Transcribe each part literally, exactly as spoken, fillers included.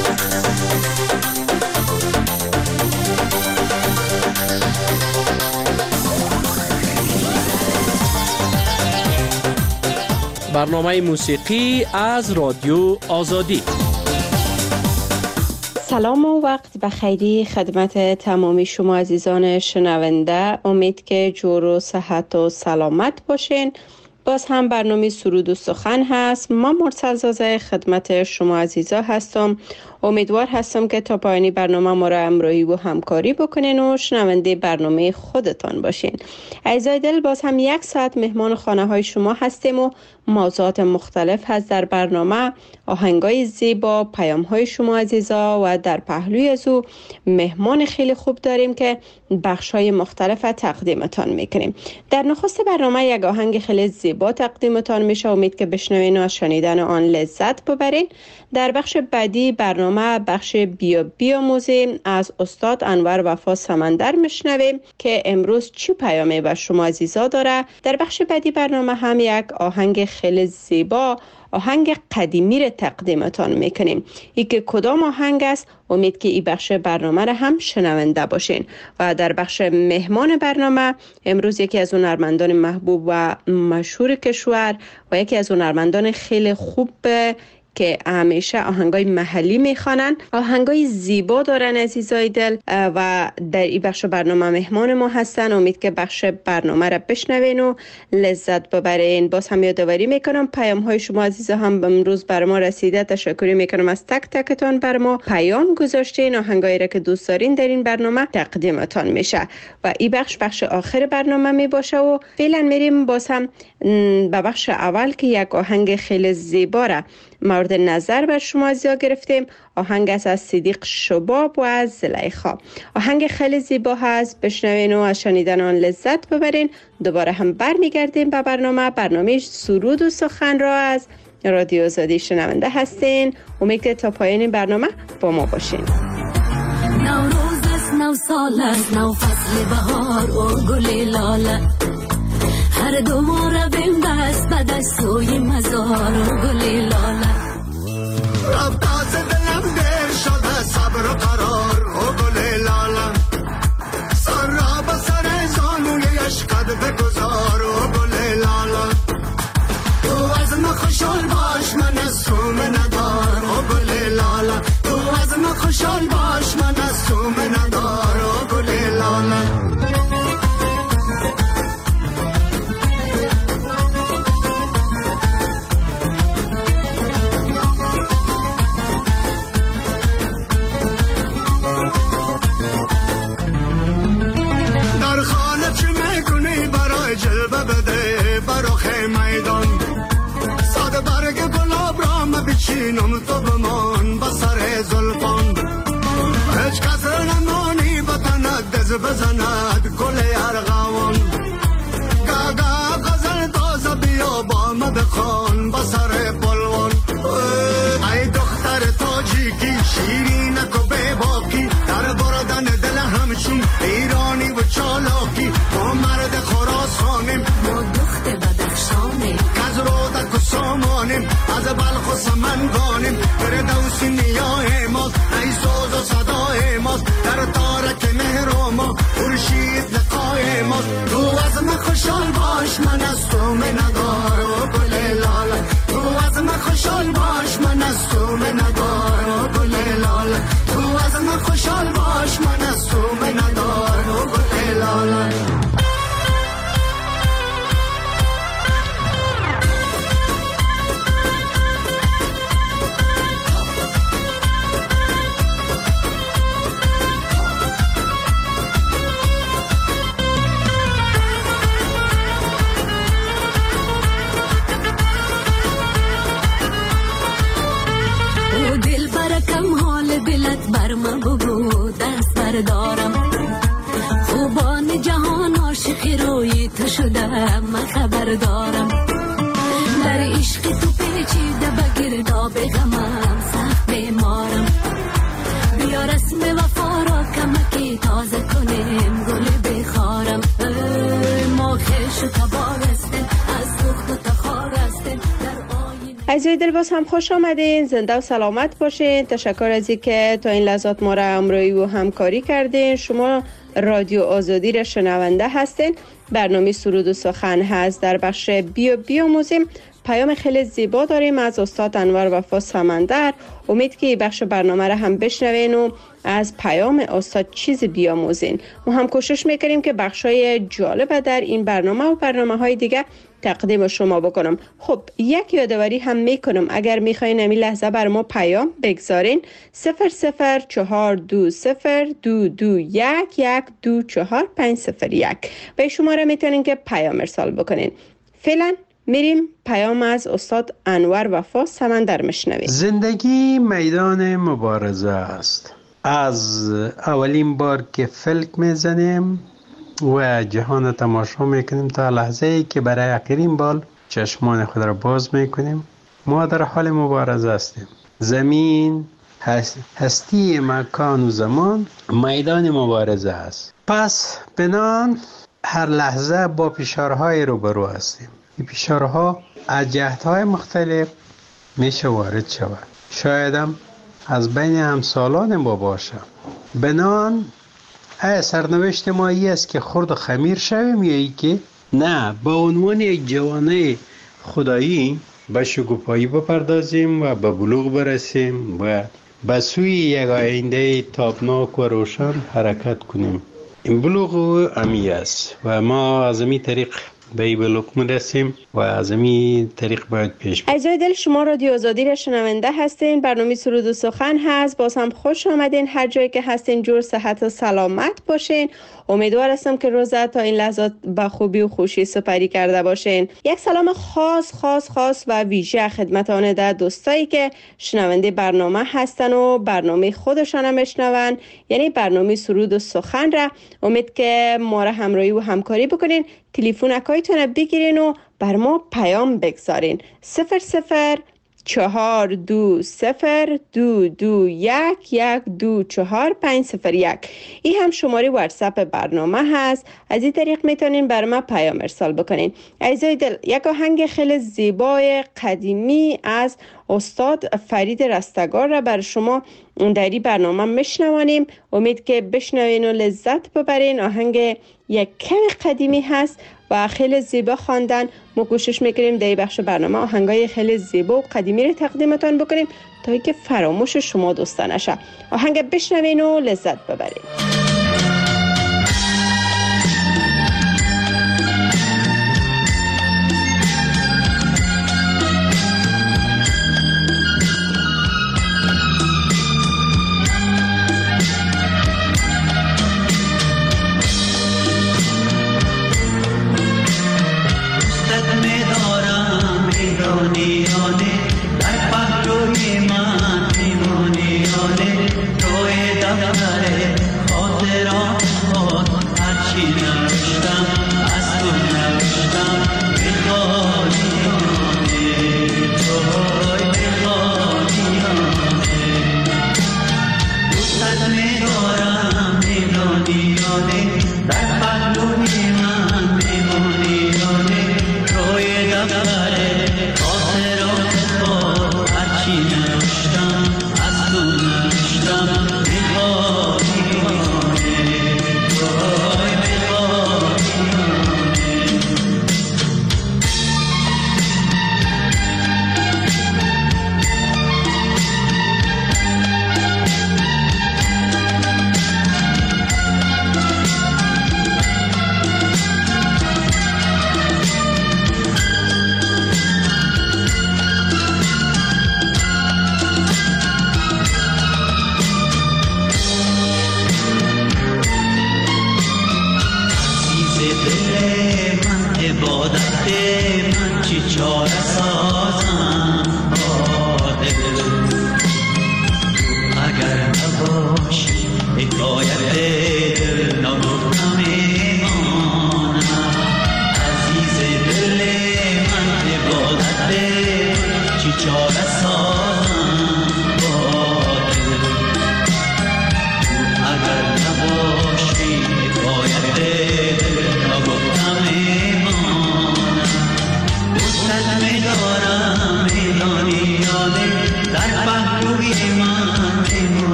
برنامه موسیقی از رادیو آزادی. سلام و وقت بخیری خدمت تمامی شما عزیزان شنونده. امید که جور و صحت و سلامت باشین. باز هم برنامه سرود و سخن هست. من مرسل زازه خدمت شما عزیزا هستم. امیدوار هستم که تا پایانی برنامه ما را همراهی و همکاری بکنین و شنونده برنامه خودتان باشین. عزیزای دل، باز هم یک ساعت مهمان خانه های شما هستیم و موضوعات مختلف هست در برنامه. آهنگای زیبا، پیام های شما عزیزا و در پهلوی از او مهمان خیلی خوب داریم که بخش های مختلف تقدیمتان میکنیم. در نخست برنامه یک آهنگ خیلی زیبا تقدیمتان میشه. امید که بشنوین و از شنیدن آن لذت ببرین. در بخش بعدی برنامه بخش بیا بیاموزیم از استاد انور وفا سمندر میشنویم که امروز چی پیامی به شما عزیزا داره. در بخش بعدی برنامه هم یک آهنگ خیلی زیبا، آهنگ قدیمی را تقدیمتان میکنیم. ای که کدام آهنگ است؟ امید که این بخش برنامه را هم شنونده باشین. و در بخش مهمان برنامه امروز یکی از هنرمندان محبوب و مشهور کشور و یکی از هنرمندان خیلی خوب که همیشه آهنگای محلی میخوانن، آهنگای زیبا دارن عزیزای دل و در این بخش برنامه مهمان ما هستن. امید که بخش برنامه را بشنوین و لذت ببرین. باز هم یادآوری میکنم پیام های شما عزیزا هم امروز بر ما رسیده. تشکر میکنم از تک تکتون بر ما پیام گذاشتین. آهنگایی را که دوست دارین در این برنامه تقدیمتان میشه و این بخش بخش آخر برنامه میباشه و فعلا میریم باز هم به بخش اول که یک آهنگ خیلی زیبا را مورد نظر بر شما عزیزا گرفتیم. آهنگ است از صدیق شباب و از زلیخا. آهنگ خیلی زیبا هست، بشنوین و از شنیدن آن لذت ببرین. دوباره هم برمیگردیم به برنامه برنامه سرود و سخن را از رادیو آزادی شنونده هستین. امید که تا پایان برنامه با ما باشین. نوروز است، نو سال است، نو فصل بهار و گل لاله، هر دو ما را بندست به دستوی مزار و گل لاله. رفت از دلم دیر شده صبر و قرار و گل لاله، سر را به سر زانوی عشقت بگذار و گل لاله. تو از من خوشحال باش من از تو ندار و گل لاله، تو از من خوشحال باش من از تو ندار و گل لاله. جلوه بده براخ میدان، ساده برگ گلاب را ما بچینم تو بمان با سر زلفان. هیچ کس نمانی بتند دز بزند گل ارغوان. گاگا غزل تازه بیا با ما بخوان با سر پلوان. ای دختر تاجیکی شیرینک و بیباکی، در بردن دل همچون ایرانی و چالاکی. ما مرد خراسانیم، ما دخت بدخشانیم، از رودک و سامانیم، از بلخ و سمنگانیم. فردوسی نیای ماست، ای سوز و صدای ماست، در تارک مهر و ما خورشید لقای ماست. تو از من خوشحال باش من از تو ندار و گل لاله، تو از من خوشحال باش من از تو ندار و گل لاله، تو از من خوشحال باش من از تو ندار و گل لاله. دلت بر من بگو دست بردارم، خوبان جهان عاشق روی تو شده من خبر دارم. در عشق تو پیچیده به گرداب غمم سخت بیمارم. بیا رسم وفا را کمکی تازه کنیم گل بخارم. ما خیش و تبار هستیم از دخت و تخار هستیم در آین. از عزیزای دل باز هم خوش آمدین، زنده و سلامت باشین. تشکر از اینکه تا این لحظات ما را همراهی و همکاری کردین. شما رادیو آزادی را شنونده هستین. برنامه سرود و سخن هست. در بخش بیا بیاموزیم پیام خیلی زیبا داریم از استاد انور وفا سمندر. امید که بخش برنامه را هم بشنوین و از پیام استاد چیز بیاموزین. ما هم کوشش میکنیم که بخشای جالب در این برنامه و برنامه های دیگه تقدیم شما بکنم. خب یک یادآوری هم میکنم، اگر میخواین این لحظه بر ما پیام بگذارین صفر صفر چهار دو صفر دو دو یک یک دو چهار پنج صفر یک به شماره میتونین که پیام ارسال بکنین. فعلا میریم پیام از استاد انور وفا سمندر میشنویم. زندگی میدان مبارزه است. از اولین بار که فلک میزنیم و جهان تماشا میکنیم تا لحظه ای که برای آخرین بار چشمان خود را باز میکنیم، ما در حال مبارزه هستیم. زمین، هستی، مکان و زمان میدان مبارزه است. پس بنان هر لحظه با فشارهای روبرو هستیم. این فشارها از جهت‌های مختلف میشه وارد شود. شایدم از بین همسالان ما باشه. بنان ای سرنوشت ما ای است که خرد و خمیر شویم یا ای که نه با عنوان یک جوانه خدایی به شکوفایی بپردازیم و به بلوغ برسیم و به سوی یک آینده تابناک و روشن حرکت کنیم. این بلوغ امی است و ما از این طریق به این بلوغ میرسیم و از این طریق باید پیش بریم. عزیزای دل، شما رادیو آزادی را شنونده هستین. برنامه سرود و سخن هست. باز هم خوش آمدین. هر جایی که هستین جور صحت و سلامت باشین. امیدوار هستم که روزه تا این لحظات با خوبی و خوشی سپری کرده باشین. یک سلام خاص خاص خاص و ویژه خدمت آن ده دوستایی که شنونده برنامه هستن و برنامه خودشان هم میشنون، یعنی برنامه سرود و سخن را. امید که ما را همراهی و همکاری بکنین. تلفن اکایتون بگیرین و بر ما پیام بگذارین. صفر صفر چهار دو صفر دو دو یک یک دو چهار پنج صفر یک. این هم شماره واتساپ برنامه هست. از این طریق میتونین بر ما پیام ارسال بکنین. عزیزای دل، یک آهنگ خیلی زیبای قدیمی از استاد فرید رستگار را بر شما در این برنامه میشنوانیم. امید که بشنوین و لذت ببرین. آهنگ یک کمی قدیمی هست و خیلی زیبا خواندن. ما کوشش میکنیم در این بخش برنامه آهنگای خیلی زیبا و قدیمی رو تقدیمتان بکنیم تا اینکه فراموش شما دوستان نشه. آهنگ بشنوین و لذت ببرین.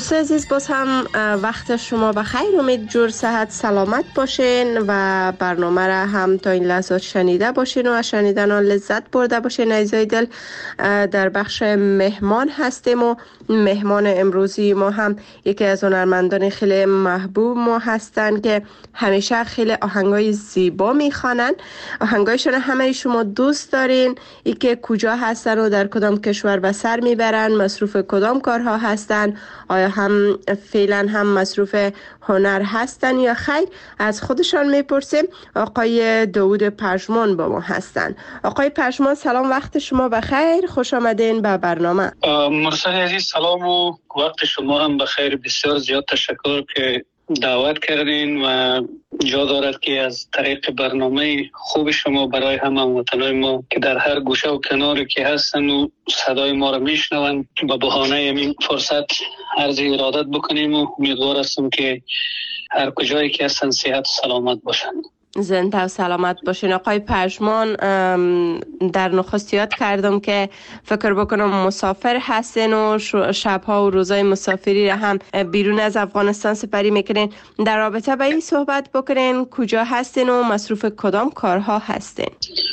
دوست عزیز، باز هم وقت شما بخیر. امید جور صحت سلامت باشین و برنامه را هم تا این لحظات شنیده باشین و شنیدن آن لذت برده باشین. عزیزای دل، در بخش مهمان هستیم و مهمان امروزی ما هم یکی از هنرمندان خیلی محبوب ما هستند که همیشه خیلی آهنگای زیبا میخوانن. آهنگایشون همه شما دوست دارین. ای که کجا هستن و در کدام کشور به سر میبرن، مصروف کدام کارها هستن، آیا هم فعلا هم مصروف هنر هستن یا خیر، از خودشان میپرسیم. آقای داوود پژمان با ما هستن. آقای پژمان سلام، وقت شما بخیر، خوش آمدین به برنامه. مرسل عزیز سلام و وقت شما هم بخیر. بسیار زیاد تشکر که دعوت کردین و جا دارد که از طریق برنامه خوب شما برای همه وطنای ما که در هر گوشه و کناری که هستن و صدای ما را میشنون به بهانه این فرصت عرض ارادت بکنیم و امیدوار هستم که هر کجایی که هستن صحت و سلامت باشن. زنده و سلامت باشین. آقای پژمان، در نخست یاد کردم که فکر بکنم مسافر هستین و شبها و روزای مسافری را هم بیرون از افغانستان سپری میکنین. در رابطه با این صحبت بکنین، کجا هستین و مصروف کدام کارها هستین؟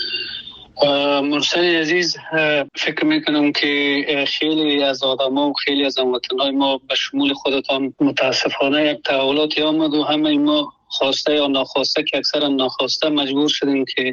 مرسل عزیز، فکر میکنم که خیلی از آدما و خیلی از هموطنهای ما به شمول خودتان متاسفانه یک تحولاتی آمد و همه ما خواسته یا ناخواسته که اکثرا ناخواسته مجبور شدیم که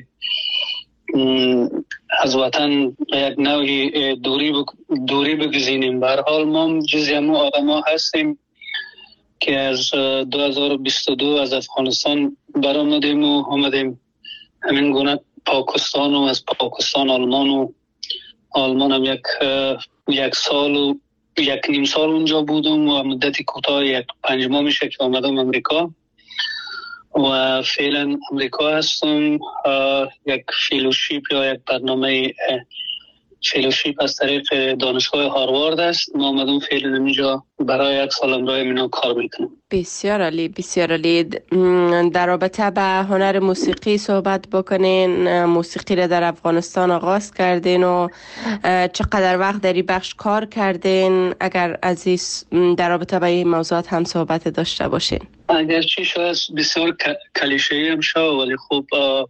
از وطن یک نوعی دوری بک... دوری بگزینیم. به هر حال ما جزی همون آدم ها هستیم که از دو هزار و بیست و دو از افغانستان برآمدیم و آمدیم همین گونه پاکستان و از پاکستان آلمان و آلمان هم یک یک سال و یک نیم سال اونجا بودم و مدتی کوتاه یک پنج ماه میشه که آمدم امریکا و فعلا امریکا هستم. یک فیلوشیپ یا یک برنامه فیلوشیپ از طریق دانشگاه هاروارد است. ما آمدم فعلا اینجا برای یک سال امرای مینا کار میکنم. بسیار عالی، بسیار عالی. در رابطه به هنر موسیقی صحبت بکنین. موسیقی را در افغانستان آغاز کردین و چقدر وقت در این بخش کار کردین؟ اگر عزیز در رابطه به این موضوعات هم صحبت داشته باشین. اگرچه شاید بسیار کلیشه‌ای هم شد ولی خب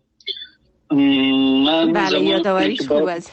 من بله یادآوریش خوب است.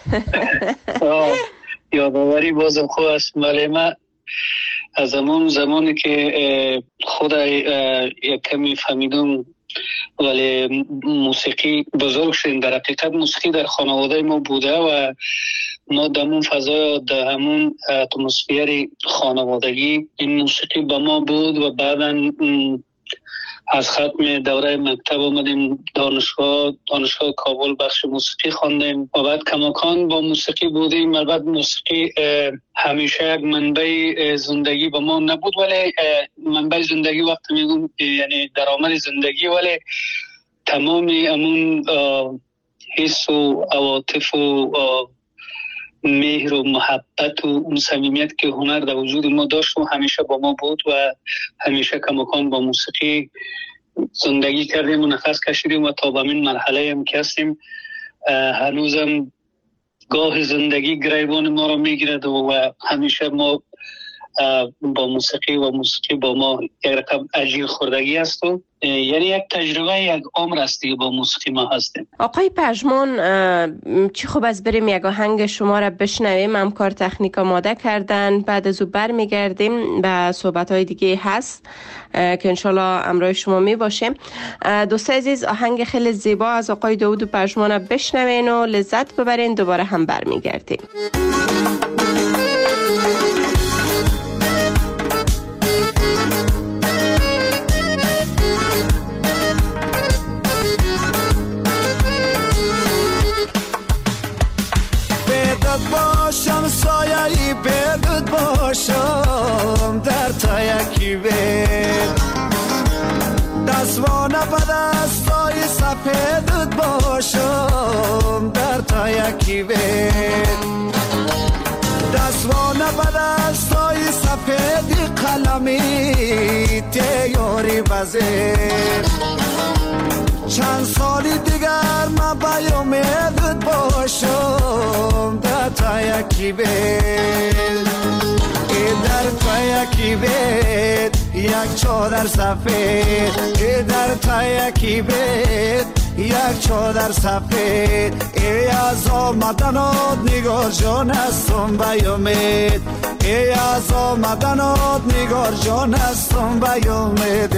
یادآوری بازم خوب است. ولی من از همون زمانی که خود یک کمی فهمیدم ولی موسیقی بزرگ شدیم. در حقیقت موسیقی در خانواده ما بوده و ما در همون فضا در همون اتمسفر خانوادگی این موسیقی با ما بود و بعداً از ختم دوره مکتب آمدیم دانشگاه دانشگاه کابل بخش موسیقی خواندیم و بعد کماکان با موسیقی بودیم. البته موسیقی همیشه یک منبع زندگی با ما نبود ولی منبع زندگی وقتی میگم یعنی درآمد زندگی، ولی تمام امون حس و عواطف و مهر و محبت و اون صمیمیت که هنر در وجود ما داشت و همیشه با ما بود و همیشه کماکان با موسیقی زندگی کردیم و نفس کشیدیم و تا به این مرحله هم که هستیم هنوزم گاه زندگی گریبان ما رو میگیرد و همیشه ما با موسیقی و موسیقی با ما یک رقم اجیر خوردگی است و یعنی یک تجربه یک عمر است دیگه با موسیقی ما هستیم. آقای پژمان، چی خوب از بریم یک آهنگ شما را بشنویم. همکار تکنیک آماده کردن، بعد از او برمیگردیم به صحبت‌های دیگه هست که انشالله همراه شما می باشیم. دوست عزیز، آهنگ خیلی زیبا از آقای داوود پژمان بشنوین و لذت ببرین. دوباره هم برمیگردیم. باشم سایه‌ای بدود باشم در تا یکی بید دستوانه به دستای سپیدود باشم در تا یکی بید دستوانه به دستای سپیدی قلمی تیاری بزید چند سالی دیگر من به امید باشم در تا یکی بیل ای در تو یکی بید یک چادر سفید در تو یکی بید یک چادر سفید ای از آمدنات نگار جان هستم به امید ای از آمدنات نگار جان هستم به امید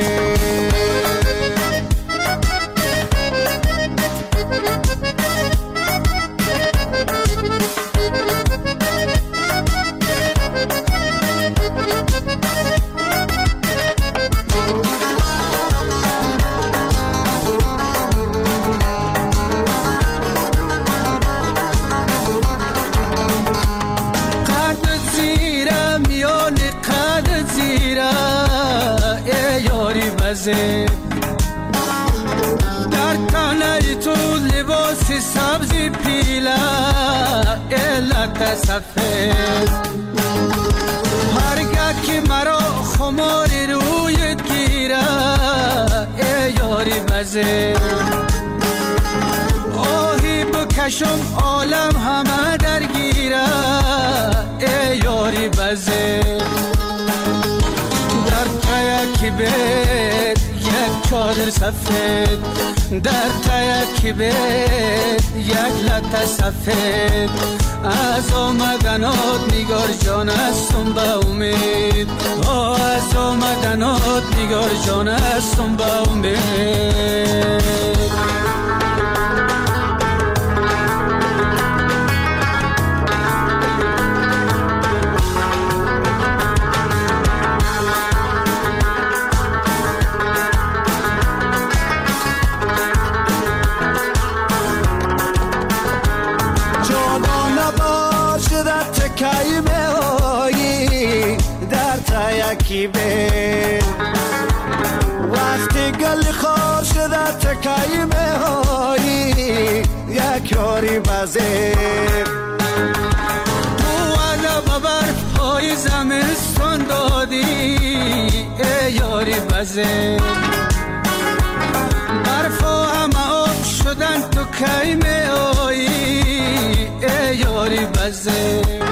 در تنه تو لباس سبزی پیله علت سفید هرگاه که مرا خماری روی گیره ای یاری بزه آهی بکشم عالم همه درگیره ای یاری بزه در تیکی بید یک چادر سفید در تیکی بید یک لطه سفید از آمدنات نگار جان هستم به امید از آمدنات نگار جان هستم به امید یکی بید وقتی گل خواه شده تکایی میهایی یک یاری بزیر تو علا ببرف های زمستان دادی ای یاری بزیر برف و همه آب شدن تو کی میهایی ای یاری بزیر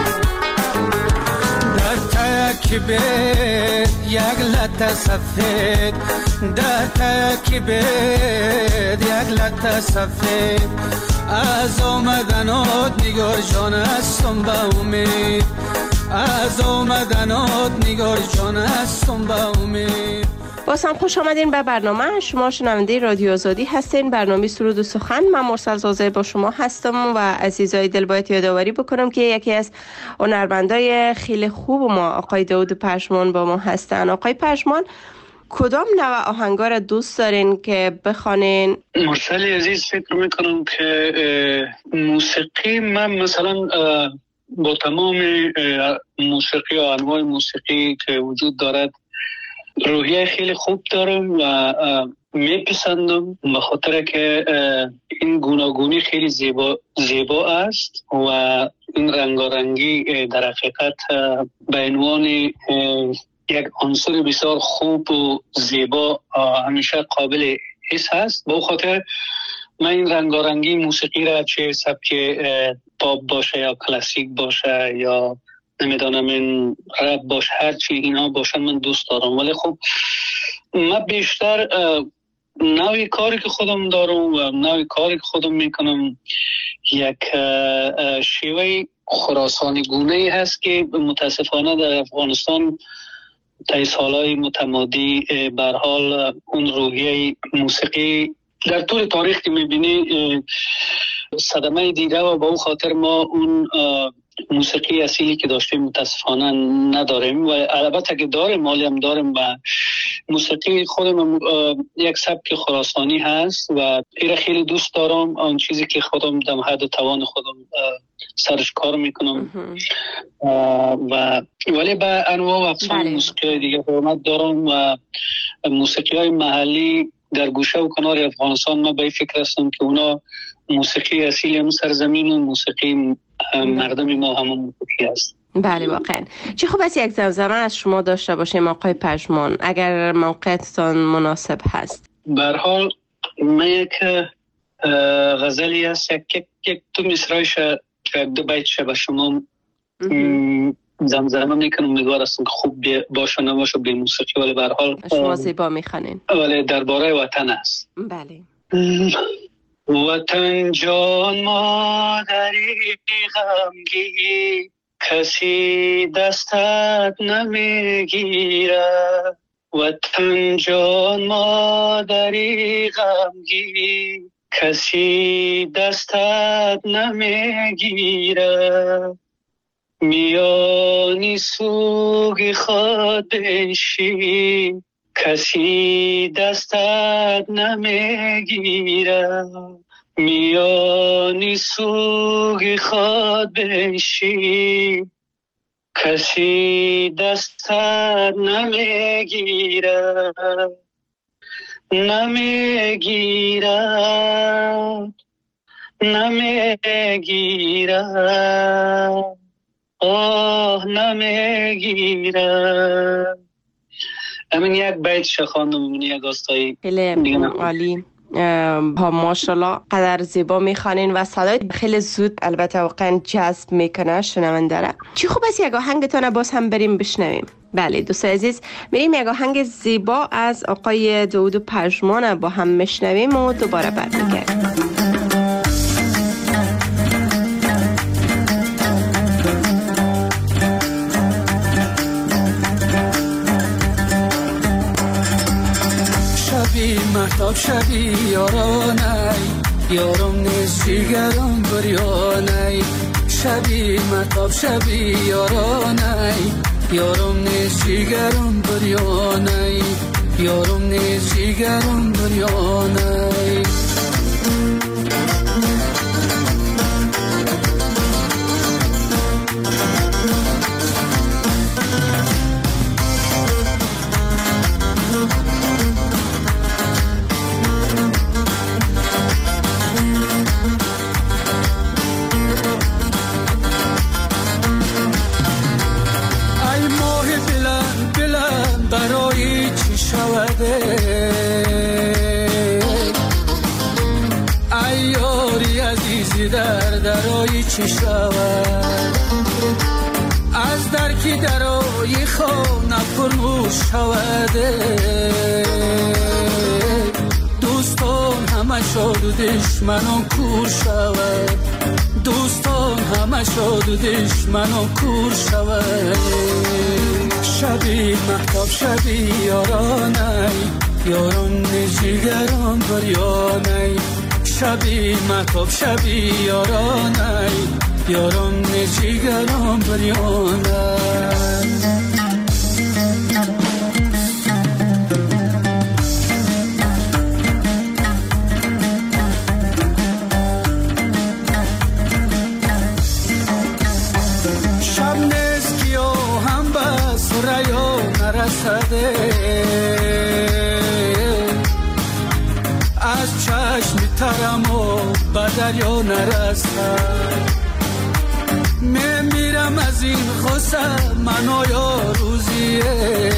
تکی بید یک لطه سفید در تکی بید یک لطه سفید از آمدنات نگار جان هستم به امید از آمدنات نگار جان هستم به امید. باز هم خوش آمدین به برنامه. شما شنونده رادیو آزادی هستین. برنامه سرود و سخن. من مرسل زازه با شما هستم و عزیزای دل باید یادآوری بکنم که یکی از هنرمندای خیلی خوب ما آقای داود پشمان با ما هستن. آقای پشمان کدام نوع آهنگا را دوست دارین که بخوانین؟ مرسل عزیز فکر میکنم که موسیقی من مثلا با تمام موسیقی و انواع موسیقی که وجود دارد روحیه خیلی خوب دارم و میپسندم به خاطر که این گوناگونی خیلی زیبا زیبا است و این رنگارنگی در حقیقت به عنوان یک عنصر بسیار خوب و زیبا همیشه قابل حس هست. به خاطر من این رنگارنگی موسیقی را چه سبک پاپ باشه یا کلاسیک باشه یا نمیدانم این رپ باشه هر چی اینا باشه من دوست دارم، ولی خب من بیشتر نوعی کاری که خودم دارم و نوعی کاری که خودم میکنم یک شیوه خراسانی گونه هست که متاسفانه در افغانستان طی سالهای متمادی به هر حال اون روحیه موسیقی در طول تاریخ که میبینی صدمه دیده و به اون خاطر ما اون موسیقی اصیلی که داشتیم متاسفانه نداریم و البته که داریم مالی هم داریم و موسیقی خودم یک سبک خراسانی هست و ایره خیلی دوست دارم. آن چیزی که خودم در حد توان خودم سرش کار میکنم و ولی به انواع و اقسام موسیقی دیگه حرمت دارم و موسیقی های محلی در گوشه و کنار افغانستان من به فکر هستم که اونا موسیقی اصیلی هم سرزمین و موسیقی مردم ما همون موسیقی است. بله واقعا. چه خوب است یک زمزمه از شما داشته باشیم آقای پشمان اگر موقعتان مناسب هست. به هر حال من یک غزلی هست یک یک تو مصرعش یک دو بیتش به شما زمزمه میکنم، امیدوار هستم که خوب باشه نباشه به موسیقی، ولی به هر حال شما زیبا میخوانین. ولی درباره وطن است. بله. وطن جان مادری غمگی، کسی دستت نمیگیره. وطن جان مادری غمگی، کسی دستت نمیگیره. میانی سوگ خود بنشی، کسی دستت نمیگیره. میانی سوگ خود بنشی، کسی دستت نمیگیره. نمیگیره نمیگیره آه نمیگیره. همین یک بیت شخواندم، این یک آستایی. خیلی عالی. ها ماشاءالله قدر زیبا میخوانین و صدای خیلی زود البته واقعا جذب میکنه شنونده را. چی خوب است یک آهنگتون باز هم بریم بشنویم. بله دوستان عزیز، میریم یک آهنگ زیبا از آقای داوود پژمان با هم میشنویم و دوباره برمیگردیم. مهتاب شبی یارانای، یارم نیست جیگرم بریانای. شبی مهتاب شبی یارانای، یارم نیست جیگرم بریانای. یارم نیست جیگرم بریانای. ایاری عزیزی در درایی چی شود؟ از در کی درایی خانه فرموش شوده. دوستان همه شاد و دشمنان کور شود. دوستان همه شاد و دشمنان کور شود. شبی مهتاب شبی یارانای، یاران جیگران بریانای. شبی مهتاب شبی یارانای، یاران جیگران بریانای. شب نیست کیا هم بس ریا نرسده. از چشم ترم و به دریا نرسد. میمیرم از این خوصه من آیا روزیه.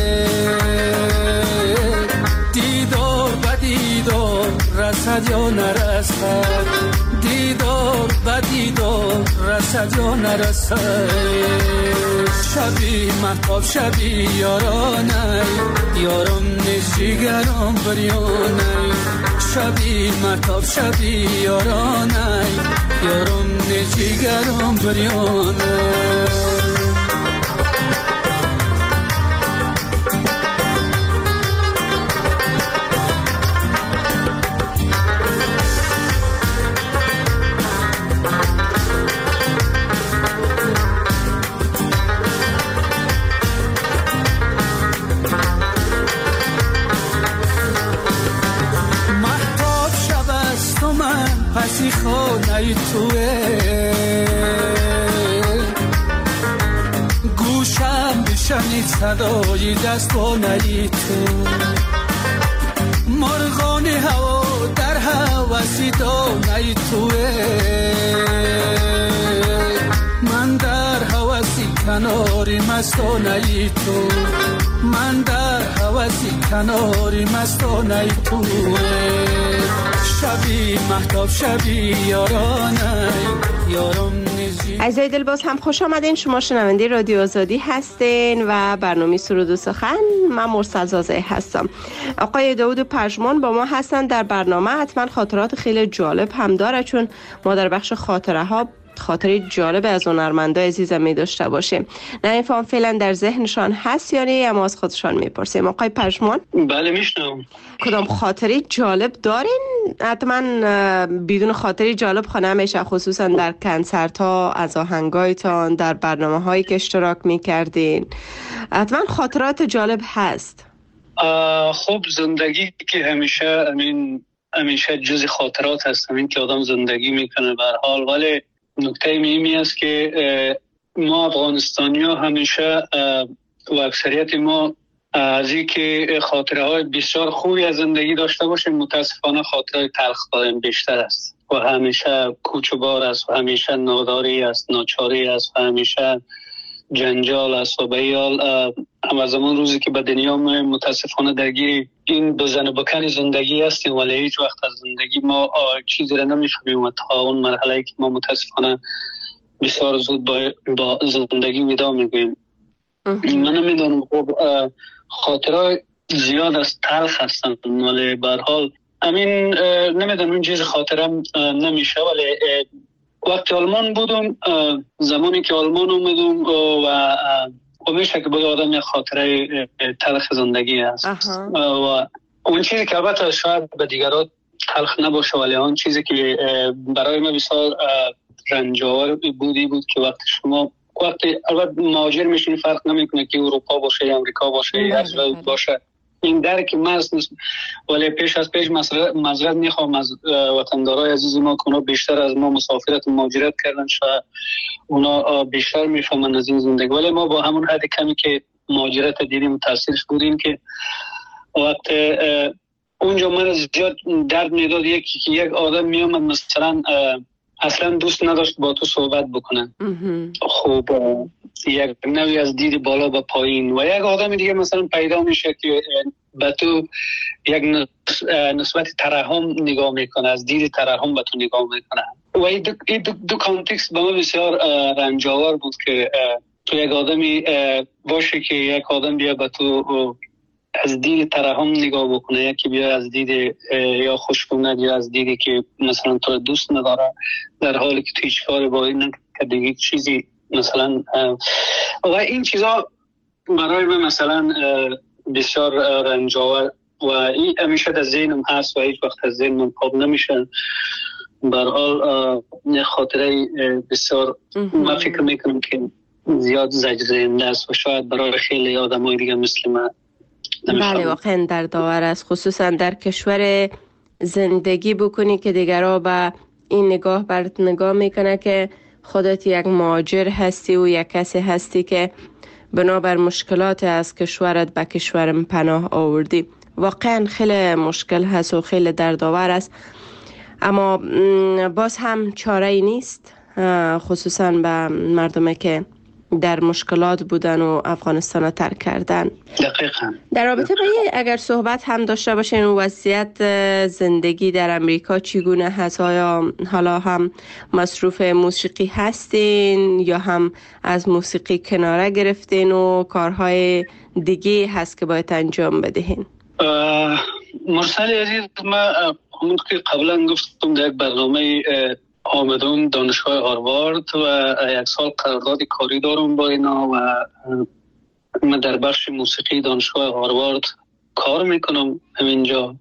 دیدار به دیدار رسد یا نرسد. دیدار به دیدار رسد یا نرسد. شبی مهتاب شبی یارانای، یارم نیست جیگرم بریانای. شبی مهتاب شبی یارانای، یارم نیست جیگرم بریانای. پسی خانه توه، گوشم بشنید صدای دستانه تو. مرغان هوا در هوسی دانه توه. من در هوسی کناری مستانه تو. من در هوسی کناری مستانه توه. شبی مهتاب شبی یارانای، یارم نیزی عزیزای دل باز هم خوش آمدین. شما شنونده رادیو آزادی هستین و برنامه سرود و سخن. من مرسل زازه هستم. آقای داوود پژمان با ما هستن در برنامه. حتما خاطرات خیلی جالب هم داره، چون ما در بخش خاطره ها خاطری جالب از هنرمندای عزیزم می داشته باشیم. نمیفهم فعلا در ذهنشان هست یا نه، اما از خودشان میپرسیم. آقای پژمان. بله میشنم. کدام خاطری جالب دارین؟ حتما بدون خاطری جالب خانه میشه، خصوصا در کنسرت ها، از آهنگایتان، در برنامه هایی که اشتراک میکردین. حتما خاطرات جالب هست. خب زندگی که همیشه امین همیشه جز خاطرات هست، همین که آدم زندگی میکنه به هر حال. ولی نکته مهمی است که ما افغانستانی ها همیشه و اکثریت ما از این که خاطره های بسیار خوبی از زندگی داشته باشیم، متاسفانه خاطره تلخ داریم بیشتر است و همیشه کوچ و بار است و همیشه ناداری است، ناچاری است و همیشه جنجال است. و به این حال هم از زمان روزی که به دنیا ما متاسفانه درگیر این بزن و بکن زندگی هستیم، ولی هیچ وقت از زندگی ما چیزی را نمیفهمیم و تا اون مرحله که ما متاسفانه بسیار زود با, با زندگی ودا میگویم. من نمیدونم، خب خاطره زیاد از تلخ هستن، ولی به هر حال همین نمیدونم این چیز خاطرم نمیشه. ولی وقتی آلمان بودم، زمانی که آلمان اومدم و همیشه که باید آدم یک خاطره تلخ زندگی هست و اون چیزی که البته شاید به دیگران تلخ نباشه، ولی اون چیزی که برای ما بسیار رنجاور بودی بود که وقتی شما وقتی البته مهاجر میشین فرق نمیکنه که اروپا باشه یا امریکا باشه یا از باشه، این درک محض نیست. ولی پیش از پیش معذرت میخوام از وطندارای عزیز ما که اونا بیشتر از ما مسافرت و مهاجرت کردن، شاید اونا بیشتر میفهمن از این زندگی. ولی ما با همون حد کمی که مهاجرت دیدیم تاثیرش بودیم که وقت اونجا من زیاد درد میداد یکی که یک آدم میامد مثلا اصلا دوست نداشت با تو صحبت بکنن. خب یک نوعی از دید بالا به پایین و یک آدم دیگه مثلا پیدا میشه که به تو یک نسبت ترحم نگاه میکنه، از دید ترحم به تو نگاه میکنه. و این دو, دو, دو کانتکست به من بسیار رنجاور بود که تو یک آدمی باشه که یک آدم بیا به تو از دید ترحم نگاه بکنه، یکی بیا از دید یا خوشگونه یا از دیدی که مثلا تو دوست نداره، در حالی که تو هیچ کاری با این نکرده چیزی مثلا. و این چیزا برای من مثلا بسیار رنجاور و این همیشه در ذهنم هست و هیچ وقت از ذهنم پاک نمیشه. برحال خاطره بسیار من فکر میکنم که زیاد زجرنده است و شاید برای خیلی آدمای دیگه مثل من. بله واقعا دردآور است، خصوصا در کشور زندگی بکنی که دیگرها به این نگاه برات نگاه میکنه که خودت یک مهاجر هستی و یک کسی هستی که بنابر مشکلات از کشورت به کشورم پناه آوردی. واقعا خیلی مشکل هست و خیلی دردآور است، اما باز هم چاره ای نیست، خصوصا به مردمی که در مشکلات بودن و افغانستان را ترک کردن. دقیقاً. در رابطه با اگر صحبت هم داشته باشین وضعیت زندگی در امریکا چگونه هست؟ آیا حالا هم مصروف موسیقی هستین یا هم از موسیقی کناره گرفتین و کارهای دیگه هست که باید انجام بدهین؟ مرسل عزیز، من همون که قبلا گفتم در یک برنامه آمدم دانشگاه هاروارد و یک سال قرارداد کاری دارم با اینا و من در بخش موسیقی دانشگاه هاروارد کار میکنم همینجا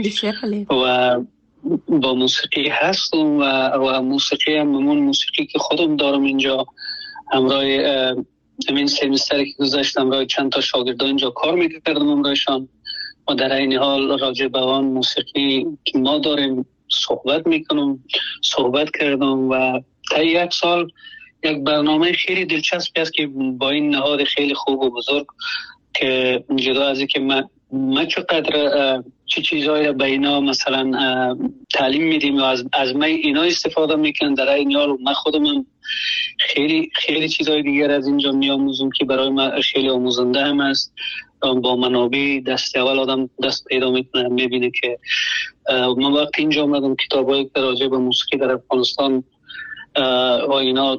و با موسیقی هستم و, و موسیقی هم همون موسیقی که خودم دارم اینجا همراه همین سمیستری که گذاشتم همراه چند تا شاگردان اینجا کار میکردم همراهشان و در این حال راجع به آن موسیقی که ما داریم صحبت میکنم صحبت کردم و تا یک سال یک برنامه خیلی دلچسبی است که با این نهاد خیلی خوب و بزرگ که جدا از اینکه من ما چقدر چه چیزایی به اینا مثلا تعلیم میدیم و از از من اینا استفاده میکنن، در این حال من خودم خیلی خیلی چیزای دیگر از اینجا میآموزم که برای من خیلی آموزنده هم است. با منابع دست اول آدم دست پیدا میکنه، میبینه که من وقتی اینجا آمدم کتابایی که راجع به موسیقی در افغانستان و اینا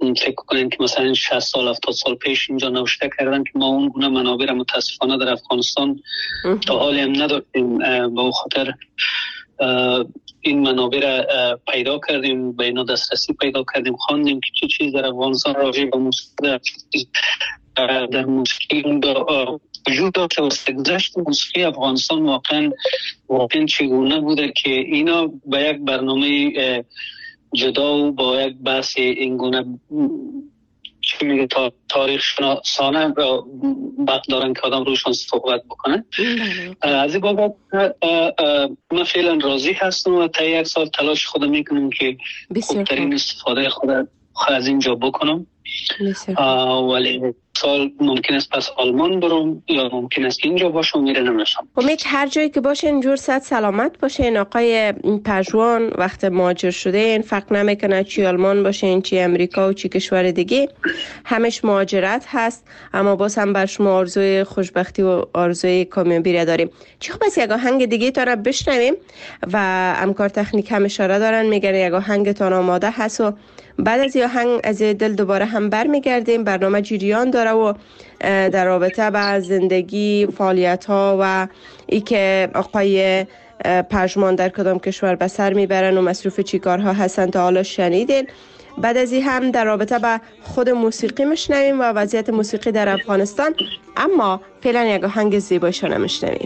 فکر کنین که مثلا شصت سال هفتاد سال پیش اینجا نوشته کردن که ما اون گونه منابع را متاسفانه در افغانستان تا حالی هم نداشتیم. با خاطر این منابع را پیدا کردیم، به اینا دسترسی پیدا کردیم، خواندیم که چه چیز در افغانستان راجع به موسیقی در موسیقی وجود داشته و سرگذشت موسیقی افغانستان واقعا واقعا چگونه بوده که اینا با یک برنامه جدا و با یک بحث اینگونه چی میگه تاریخ شناسانه وقت دارن که آدم روشان صحبت بکنه. از این بابت من فعلا راضی هستم و تا یک سال تلاش خودم میکنم که خوبترین استفاده خود از اینجا بکنم. ولی سال ممکن است پس آلمان برم یا ممکن است اینجا باشم، میره نمیشم. امید هر جایی که باشین جور صد سلامت باشین. آقای پژوان وقت مهاجر شده این فرق نمیکنه چی آلمان باشین چی امریکا و چی کشور دیگه، همش مهاجرت هست، اما باز هم بر شما آرزوی خوشبختی و آرزوی کامیابی را داریم. چی خب بس یک آهنگ دیگه تا را بشنویم و همکار تکنیک هم اشاره دارن میگن یک آهنگ تان آماده هست و بعد از این آهنگ از دل دوباره هم برمیگردیم. برنامه جریان داره و در رابطه با زندگی، فعالیت ها و ای که آقای پژمان در کدام کشور به سر میبرن و مصروف چی کارها هستن تا حالا شنیدین. بعد از این هم در رابطه با خود موسیقی مشنویم و وضعیت موسیقی در افغانستان، اما فعلا یک آهنگ زیبایشان مشنویم.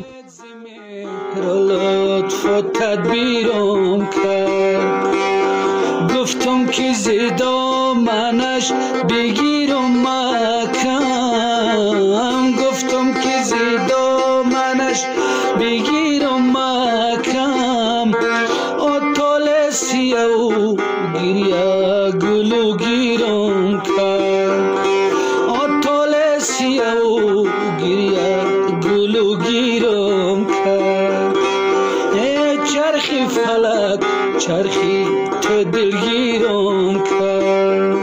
لطف و تدبیرم کرد، گفتم که زیدا منش بگیرم مکم، گفتم که زیدا منش بگیرم مکم، آتال سیاو گیریا گلو گیرم کرد، آتال سیاو گیریا گلو گیرم کرد، ای چرخی فلک چرخی تو دلگیرم کرد.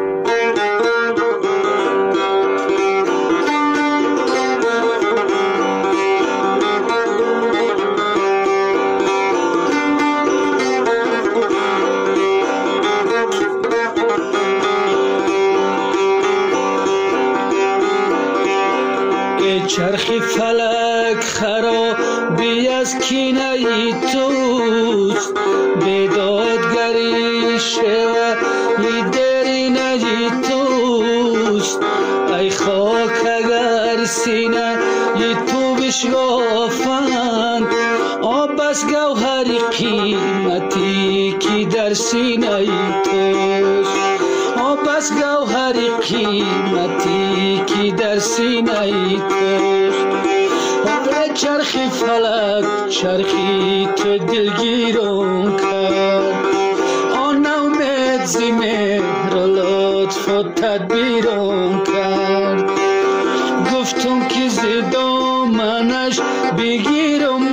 ای چرخی فلک خرابی از کینه توست، بیدادگری شوه درینه توست، ای خاک اگر سینه تو بشکافند، آب از گوهر قیمتی که در سینه توست، آب از گوهر قیمتی که در سینه توست، چرخی فلک چرخی تو دلگیرم کرد، آن امید زمیر لطف و تدبیرم کرد، گفتم که زیدا منش بگیرم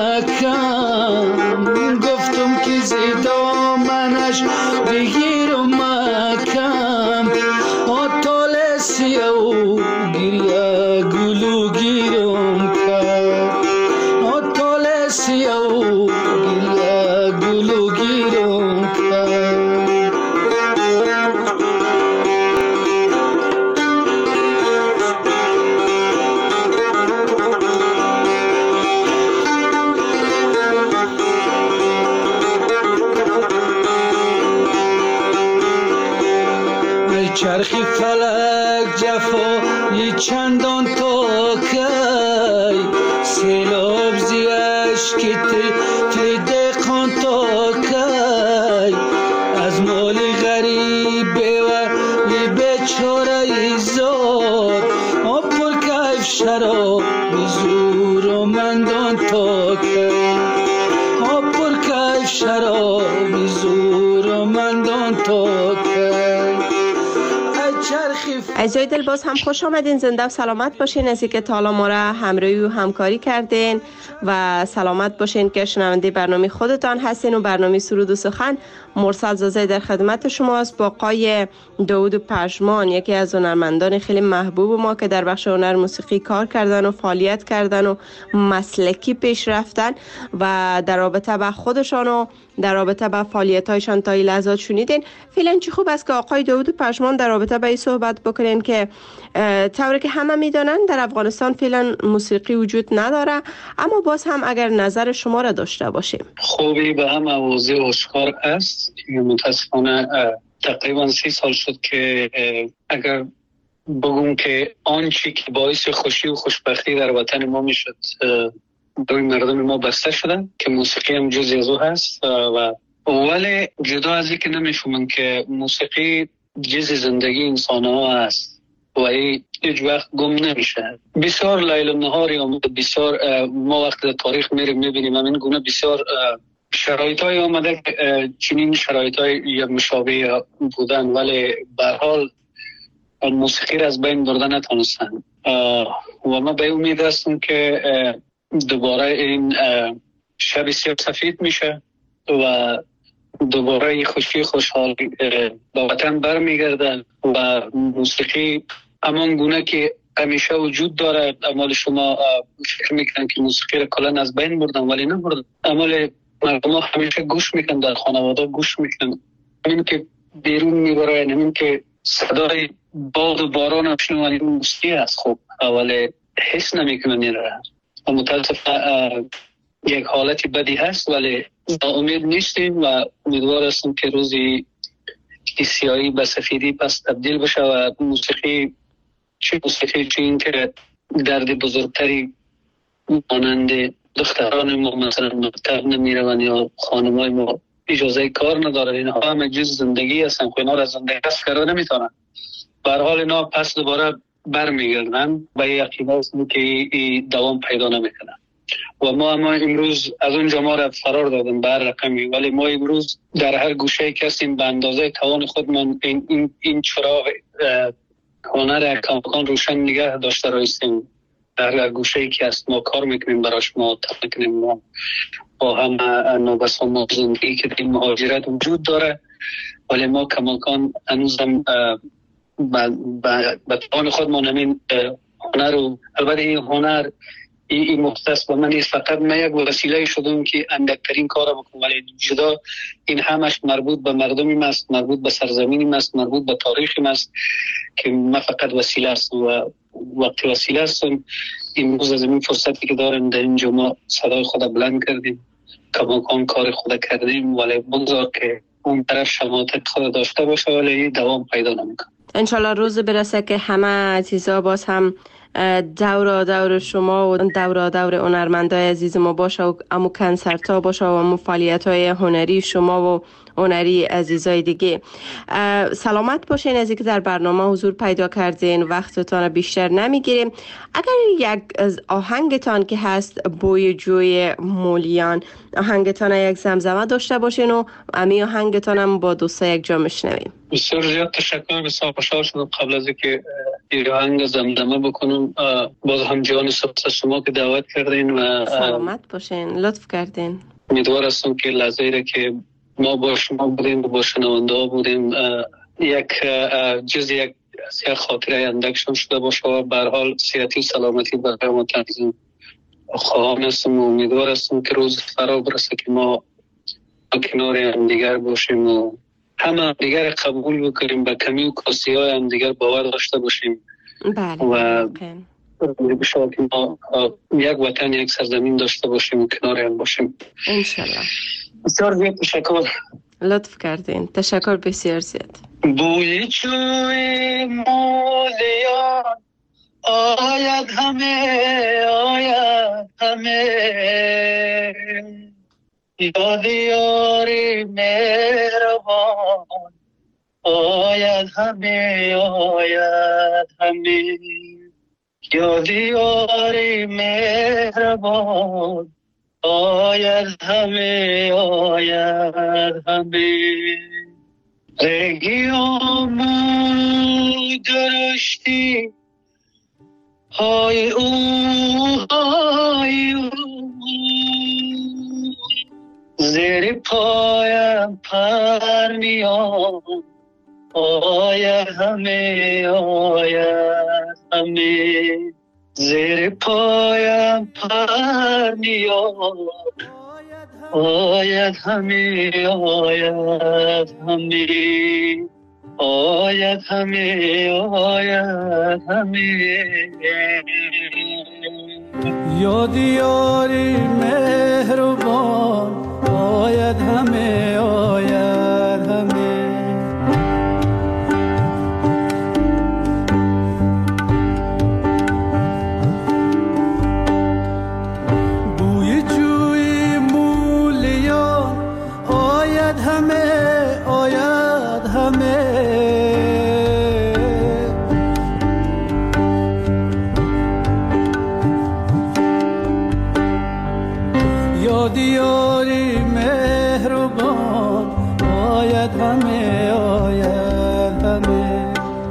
مکم، گفتم که زیدا منش بگیرم مکم، آتال سیاو گیریا گلو گیرم کرد، آتال سیاو گیریا گلو گیرم کرد. چرخی فلک جفا ی چندان تا کی، سیلاب زیش که تی دقان تا کی، از مال غریب و ی بیچاره زار، آب پر کیف شراب زور و مندان تا کی، آب پر کیف شراب زور و مندان تا کی. چرخ عزیزای دل باز هم خوش آمدین، زنده و سلامت باشین. از اینکه تا حالا ما را همراهی و همکاری کردین و سلامت باشین که شنونده برنامه خودتان هستین. و برنامه سرود و سخن مرسل زازه در خدمت شماست با آقای داوود پژمان، یکی از هنرمندان خیلی محبوب ما که در بخش هنر موسیقی کار کردن و فعالیت کردن و مسلکی پیش رفتن و در رابطه با خودشان و در رابطه با فعالیت‌هایشان تا این لحظات شنیدین. فعلا چی خوب است که آقای داوود پژمان در رابطه با این صحبت بکنین که طوری که همه میدانن در افغانستان فعلا موسیقی وجود نداره، اما باز هم اگر نظر شما را داشته باشیم. خوبی به هم واضح و آشکار است. متاسفانه تقریبا سی سال شد که اگر بگم که آنچه که باعث خوشی و خوشبختی در وطن ما میشد دوی مردم ما بسته شدن که موسیقی هم جزئی از او هست و ولی جدا از این که نمیفهمن که موسیقی جزء زندگی انسان ها هست و هیچ وقت گم نمیشه. بسیار لیل و نهاری آمده، بسیار ما وقت در تاریخ میریم میبینیم همین گونه بسیار شرایط های آمده چنین شرایط های مشابه بودن، ولی به هر حال موسیقی را از بین برده نتونستن و ما به امید هستم که دوباره این شب سیاه سفید میشه و دوباره خوشی خوشحالی با وطن برمیگردن و موسیقی همان گونه که همیشه وجود داره. اعمال شما فکر میکنن که موسیقی را کلا از بین بردن، ولی نبردن. اعمال مردم ها همیشه گوش میکنن، در خانواده گوش میکنن. همین که بیرون میبره، همین که صدای باد و باران افشنو این موسیقی هست. خب ولی حس نمیکنن این را. متاسفانه یک حالتی بدی هست، ولی امید نیستیم و امیدوار هستیم که روزی سیاهی به سفیدی پس تبدیل بشه و موسیقی چه موسیقی چه این که درد بزرگتری مانند دختران ما مثلا مکتب نمیروند یا خانمای ما اجازه کار ندارن، اینها همه جز زندگی هستن، خب اینا را زندگی هست کرده نمیتونن. به هر حال اینا پس دوباره برمیگردن و یقین هستم که این دوام پیدا نمیکنن و ما ما امروز از اونجا ما را فرار دادن بر رقمی، ولی ما امروز در هر گوشه که هستیم به اندازه توان خودمان این این این چراغ هنر کامکان روشن نگه داشته رایستیم. در هر گوشه که هست ما کار میکنیم براش، ما تا میکنیم ما با هم نوبس و زندگی که این مهاجرت وجود داره، ولی ما کامکان هنوزم به توان خودمان همین هنر و البته این هنر این, این مختص با من نیست، فقط من یک وسیله شدم که اندکترین کار بکنم، ولی جدا این همش مربوط به مردمی است، مربوط به سرزمینی است، مربوط به تاریخی است که من فقط وسیله هستم و وقتی وسیله هستم امروز از این فرصتی که دارم در اینجا ما صدای خود بلند کردیم، کماکان کار خود کردیم، ولی بگذار که اون طرف شماتت خود داشته باشه ولی دوام پیدا نمیکنه. انشالله روز برسه که همه عزیزا باز هم دور دور شما و دور دور هنرمندای عزیز ما باشه و امو کنسرت باشه و امو فعالیت های هنری شما و هنری عزیزای دیگه. سلامت باشین از اینکه در برنامه حضور پیدا کردین، وقتتان بیشتر نمیگیریم. اگر یک آهنگتان که هست بوی جوی مولیان، آهنگتان یک زمزمه داشته باشین و امی آهنگتان هم با دوستا یک جا میشنویم. بسیار زیاد تشکر، بسیار خوشحال شدم قبل از اینکه این آهنگ زمزمه بکنم. باز هم جان سپاس شما که دعوت کردین و سلامت باشین، لطف کردین. امیدوار هستم که لحظه‌ای را که ما با شما بودیم و با شنونده ها بودیم یک جز یک یک خاطره اندکشون شده باشه و به هر حال صحتی و سلامتی برای ما تنظیم خواهم هستم و امیدوار هستم که روز فرا برسه که ما کنار هم دیگر باشیم و همه دیگر قبول بکنیم، به کمی و کاسی های هم دیگر باور داشته باشیم. بله و بشاید که ما یک وطن یک سرزمین داشته باشیم و کنار هم باشیم انشالله. بسیار زیاد تشکر، لطف کردین. تشکر بسیار زیاد. بوی چوی مولیان آید همه آید همه، یاد یاری مهربان آید همه آید همه، یاد یاری مهربان آید همه آید همه. رگی آمد درشتی های او های او زیر پایم پر میان آید همه آید همه زیر پایم پر میان آید همه آید همه آید همه آید همه یاد یاری مهربان آید همه آید همه بوی جوی مولیان آید همه آید همه دیاری مهربان آید همه آید همه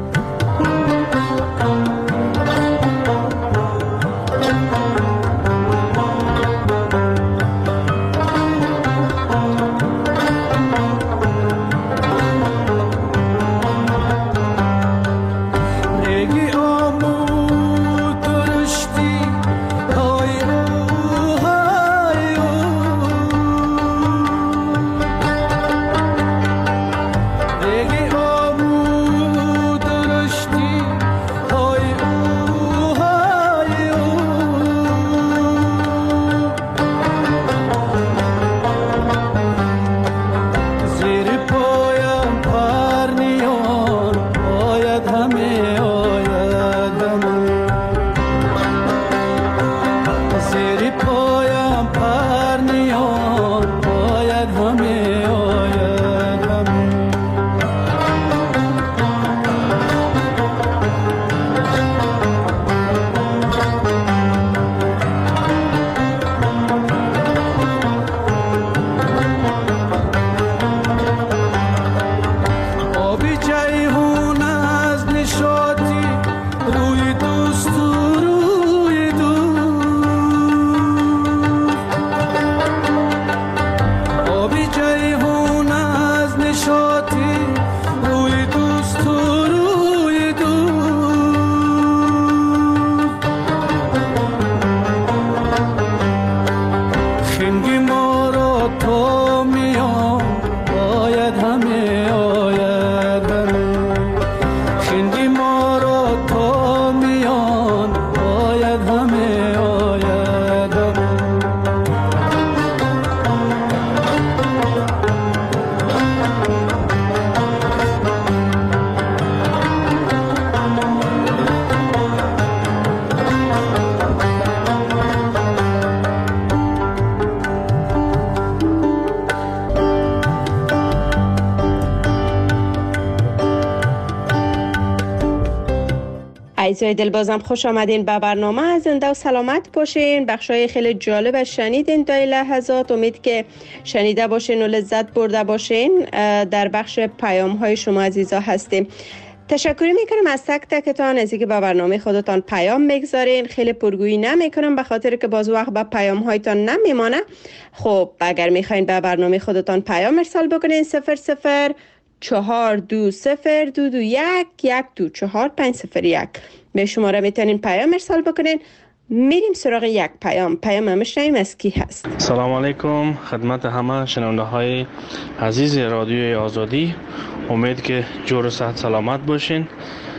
عزیزای دل بازم خوش آمدین به برنامه. زنده و سلامت باشین. بخشای خیلی جالب شنیدین در لحظات. امید که شنیده باشین و لذت برده باشین. در بخش پیام های شما عزیزا هستیم. تشکری میکنم از تک تکتان از اینکه به برنامه خودتان پیام میگذارین. خیلی پرگویی نمیکنم به خاطر که باز وقت به پیام هایتان نمیمانه. خب اگر میخواین به برنامه خودتان پیام ارسال بکنین صفر صفر چهار دو صفر دو دو یک یک دو چهار پنج صفر یک به شماره میتونین پیام ارسال بکنین. میریم سراغ یک پیام. پیام همشنیم از کی هست؟ سلام علیکم خدمت همه شنونده های عزیز رادیوی آزادی. امید که جور و صحت سلامت باشین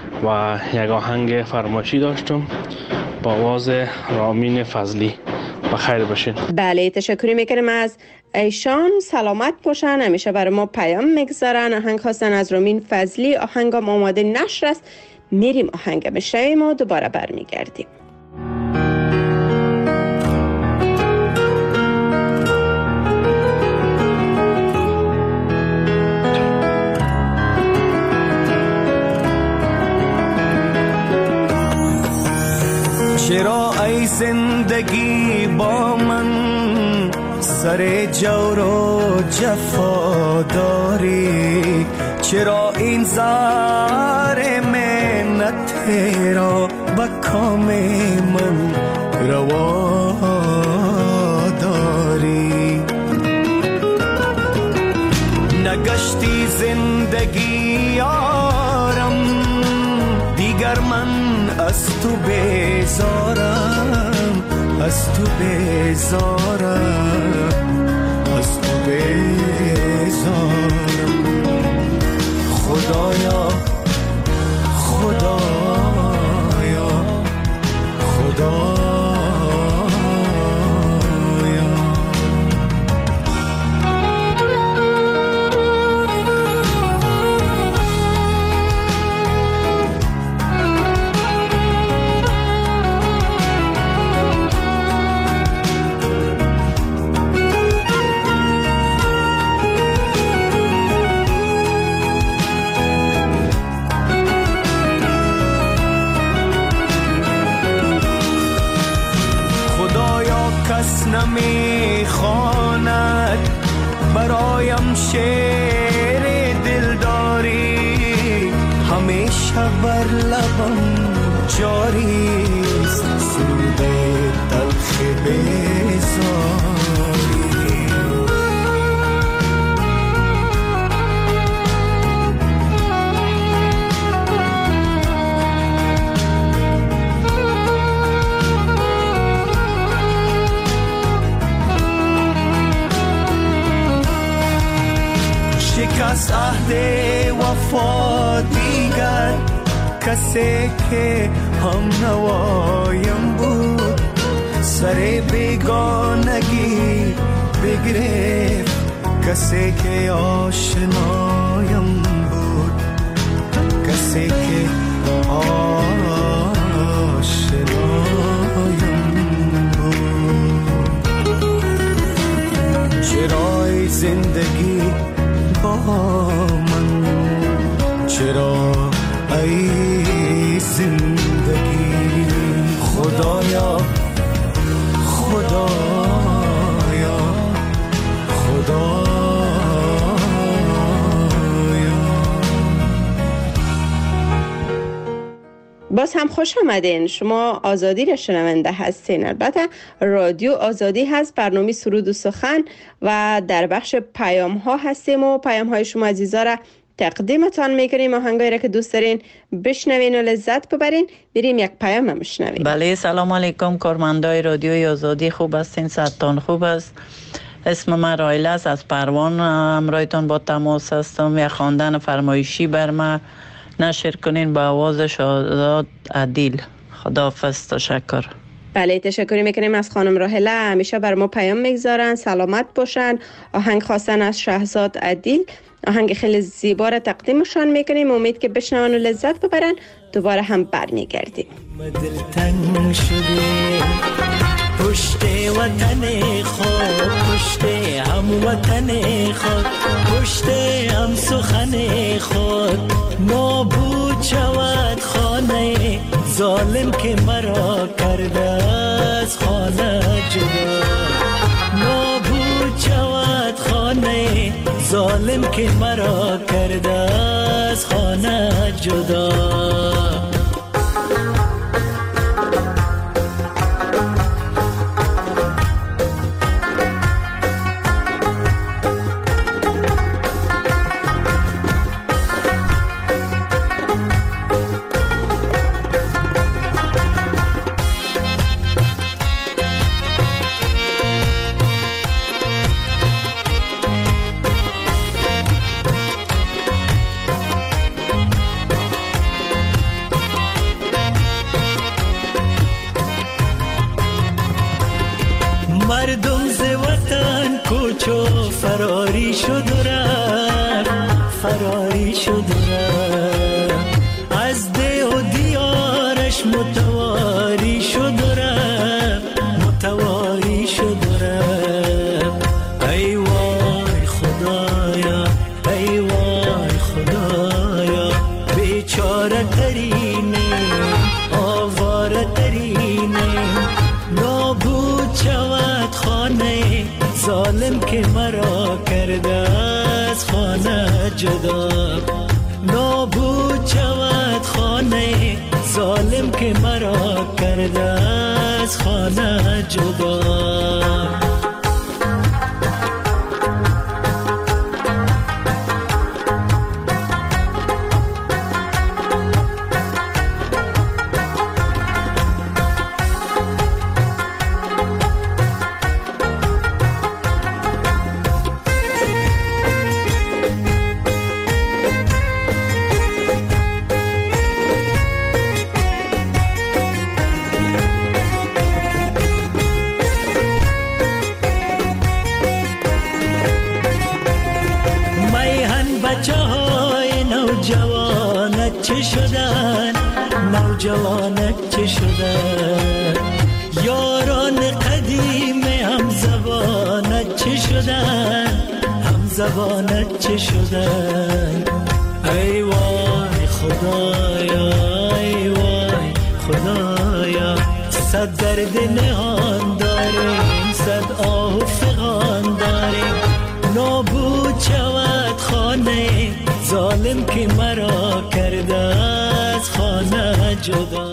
و یک آهنگ فرمایشی داشتم با آواز رامین فضلی. بخیر باشین. بله تشکری میکنم از ایشان. سلامت باشن. همیشه برای ما پیام میگذارن. آهنگ خواستن از رامین فضلی. آهنگم آماده نشر است. میریم آهنگ بشنویم و دوباره برمیگردیم. چرا ای زندگی با من سر جور و جفا داری؟ چرا این زار من تیرا به کام من روا داری. نگشتی زندگی یارم دیگر من از تو بیزارم، از تو بیزارم، از تو بیزارم. خدایا خدایا خدایا. نمی خواند برایم شعر دلداری، همیشه بر لبم جاری است سرود تلخ بیزاری. شکست عهد وفا دیگر کسی که هم نوایم بود، سر بیگانگی بگرفت کسی که آشنایم بود، کسی که آشنایم بود. چرای زندگی با من، چرا ای زندگی؟ خدایا خدایا خدایا. باز هم خوش آمدین. شما آزادی را شنونده هستین. البته رادیو آزادی هست، برنامه سرود و سخن و در بخش پیام ها هستیم و پیام های شما عزیزا را تقدیمتان میکنیم. آهنگایی را که دوست دارین بشنوین و لذت ببرین. بریم یک پیام هم بشنویم. بله، سلام علیکم کارمندای رادیوی آزادی، خوب هستین؟ صحتتان خوب است؟ اسم من رایله است، از پروان همراهتان با تماس هستم. یک خواندن فرمایشی بر من نشر کنین با آواز شاداد عدیل. خداحافظ، تشکر. بله، تشکر میکنیم از خانم راهله، همیشه بر ما پیام میگذارن، سلامت باشن. آهنگ خواستن از شهزاد عدیل، آهنگ خیلی زیبا را تقدیمشان میکنیم. امید که بشنون و لذت ببرن. دوباره هم برمیگردیم. دل تنگ شده پشت وطن خود، پشت هم وطن خود، پشت هم سخن خود. نابود شود خانه ظالم که مرا کرده از خانه جدا. نابود شود خانه ظالم که مرا کرده از خانه جدا. مردم ز وطن کوچو فراری شد و رفت، فراری شد و رفت. از ده و دیارش متواری شد و رفت، متواری شد و رفت. ای وای خدایا، ای وای خدایا، بیچاره ترینیم، آواره ترینیم. نابود شود خانه ظالم که مرا کرده از خانه جدا. نابود شود خانه از خانه جدا. چه شدن نوجوانک چه شدن یاران قدیم هم زبانک چه شدن هم زبانک چه شدن ای وای خدایا ای وای خدایا صد درد نهان داریم صد آه و فغان داریم نابود شود خانه ظالم که مرا کرده از خانه جدا.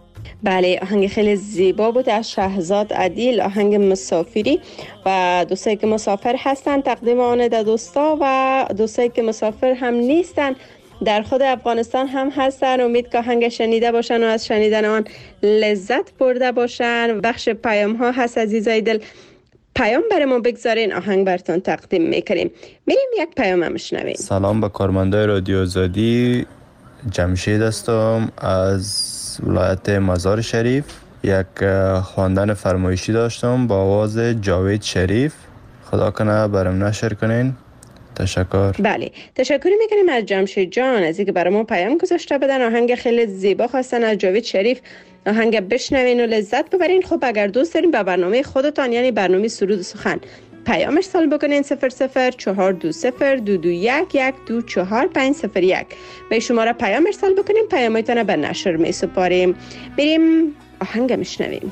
بله آهنگ خیلی زیبا بود از شهزاد عدیل، آهنگ مسافری. و دوستایی که مسافر هستن تقدیم آن در دوستا و دوستایی که مسافر هم نیستن در خود افغانستان هم هستن. امید که آهنگ شنیده باشن و از شنیدن آن لذت برده باشن. بخش پیام ها هست عزیزای دل، پیام برای ما بگذارین، آهنگ براتون تقدیم میکنیم. میریم یک پیام هم شنویم. سلام به کارمندای رادیو آزادی، جمشید هستم از ولایت مزار شریف. یک خواندن فرمایشی داشتم با آواز جاوید شریف، خدا کنه برام نشر کنین. تشکر. بله تشکر میکنیم از جمشید جان از اینکه برای ما پیام گذاشته بدن. آهنگ خیلی زیبا خواستن از جاوید شریف، آهنگ بشنوین و لذت ببرین. خب اگر دوست دارین به برنامه خودتان یعنی برنامه سرود و سخن پیام ارسال بکنین صفر صفر چهار دو صفر دو دو یک یک دو چهار پنج صفر یک به شماره پیام ارسال بکنین، پیامایتان به نشر می سپاریم. بریم آهنگ میشنویم.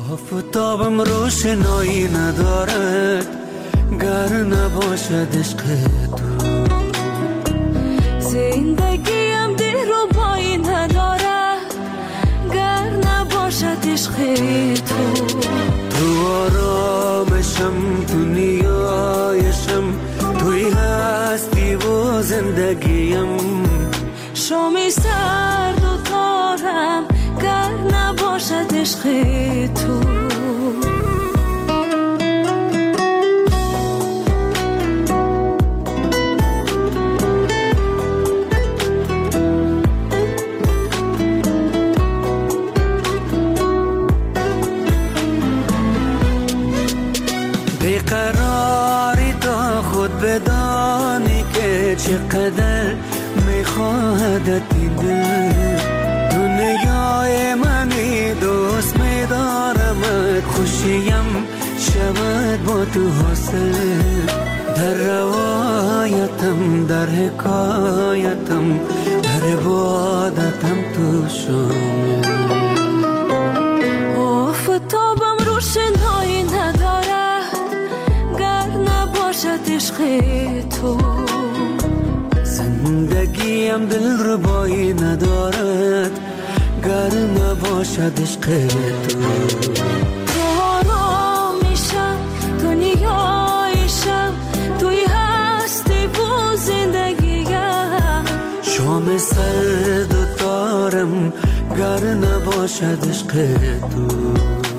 آفتابم روشنایی ندارد گر نباشد عشق تو، زندگیم دل رو پایی نداره گر نباشد عشق تو. تو آرامشم تو نیایشم توی هستی و زندگیم، شامی سرد و تارم گر نباشد عشق تو. بیقراری تا خود بدانی که چقدر میخواهد این دل، دنیای منی دوست میدارمت، خوشیم شود با تو حاصل، در روایتم در حکایتم در عبادتم تو شامل. آفتابم روشنایی نداره عشق تو، زندگیم دل ربایی ندارد گر نباشد عشق تو. تو آرامیشم دنیایشم توی هستی و زندگیم، شام سرد و تارم گر نباشد عشق تو.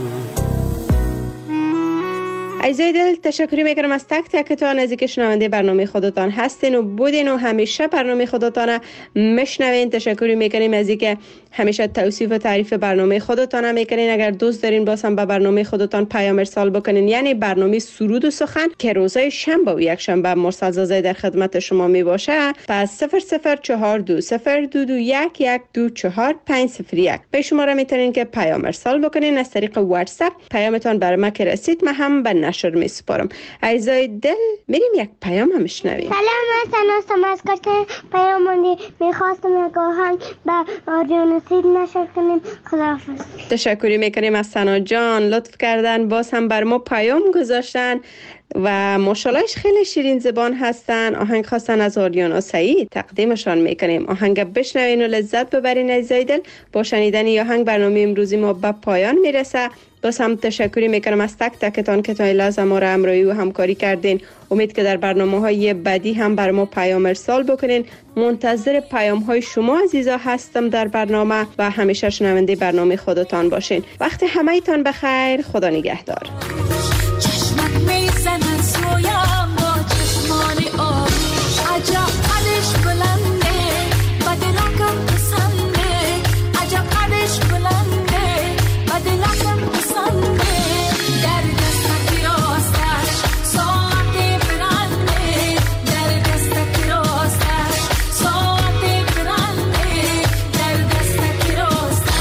عزیزای دل تشکری میکنم از تک تکتان از اینکه شنونده برنامه خودتان هستین و بودین و همیشه برنامه خودتان مشنوین. تشکری میکنیم از اینکه همیشه توصیف و تعریف برنامه خودتان میکنین. اگر دوست دارین باز هم به برنامه خودتان پیام ارسال بکنین یعنی برنامه سرود و سخن که روزهای شنبه و یک شنبه مرسل زاده در خدمت شما می باشه، پس صفر صفر چهار دو صفر دو دو یک یک دو چهار پنج صفر یک به شماره میتونین که پیام ارسال بکنین. از طریق واتساپ پیامتان برای ما که رسید من هم به نشر می سپارم. عزیزای دل میریم یک پیام هم شنویم. سلام من سناستم از کارت پیام ماندی میخواستم یک آهنگ به رادیو نصید نشر کنیم. خداحافظ. تشکری میکنیم از سنا جان، لطف کردن باز هم بر ما پیام گذاشتن و ماشاءاللهش خیلی شیرین زبان هستن. آهنگ خواستن از آریانا سعید، تقدیمشان میکنیم. آهنگ بشنوین و لذت ببرین عزیزای دل. با شنیدن این آهنگ برنامه امروزی ما به پایان میرسه. باز هم تشکری میکنم از تک تکتان که تا این لحظه ما را همراهی و همکاری کردین. امید که در برنامه های بعدی هم بر ما پیام ارسال بکنین. منتظر پیام های شما عزیزا هستم در برنامه و همیشه شنونده برنامه خودتان باشین. وقت همه تان بخیر. خدا نگهدار. چشمت میزند سویم با چشمان آبی، عجب قدش بلنده و دلکم پسنده، عجب قدش بلنده و دلکم پسنده، در دستک راستش ساعت برنده، در دستک راستش ساعت برنده، در دستک راستش.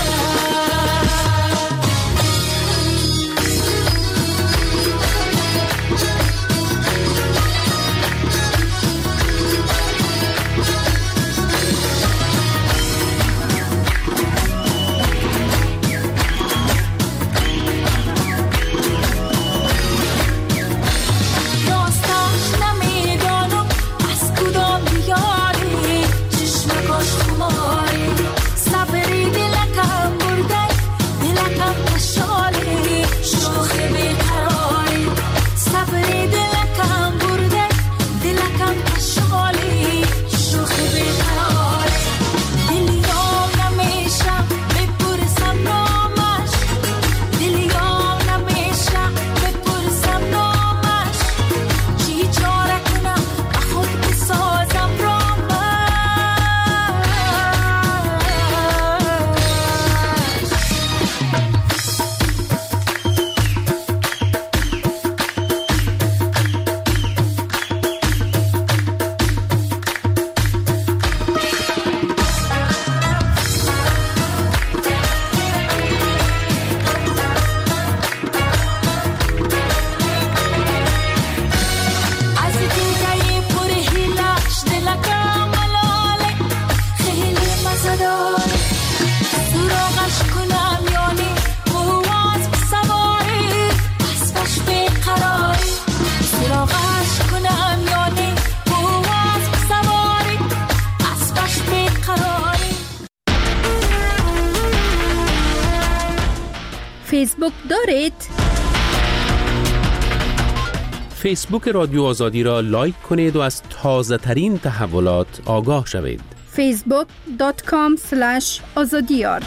فیسبوک دارید؟ فیسبوک رادیو آزادی را لایک کنید و از تازه ترین تحولات آگاه شوید. فیسبوک دات کام اسلش آزادیار.